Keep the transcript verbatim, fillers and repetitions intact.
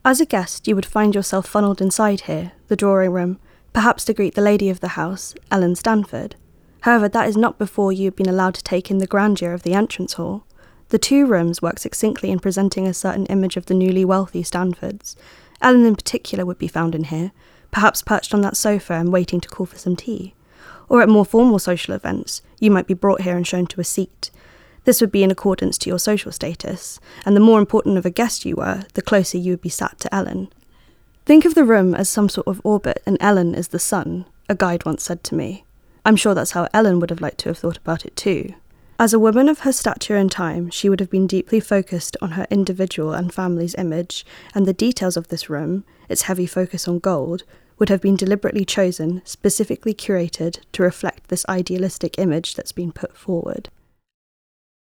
As a guest, you would find yourself funneled inside here, the drawing room, perhaps to greet the lady of the house, Ellen Stanford. However, that is not before you have been allowed to take in the grandeur of the entrance hall. The two rooms work succinctly in presenting a certain image of the newly wealthy Stanfords. Ellen in particular would be found in here, perhaps perched on that sofa and waiting to call for some tea. Or at more formal social events, you might be brought here and shown to a seat. This would be in accordance to your social status, and the more important of a guest you were, the closer you would be sat to Ellen. Think of the room as some sort of orbit and Ellen as the sun, a guide once said to me. I'm sure that's how Ellen would have liked to have thought about it too. As a woman of her stature and time, she would have been deeply focused on her individual and family's image, and the details of this room, its heavy focus on gold, would have been deliberately chosen, specifically curated, to reflect this idealistic image that's been put forward.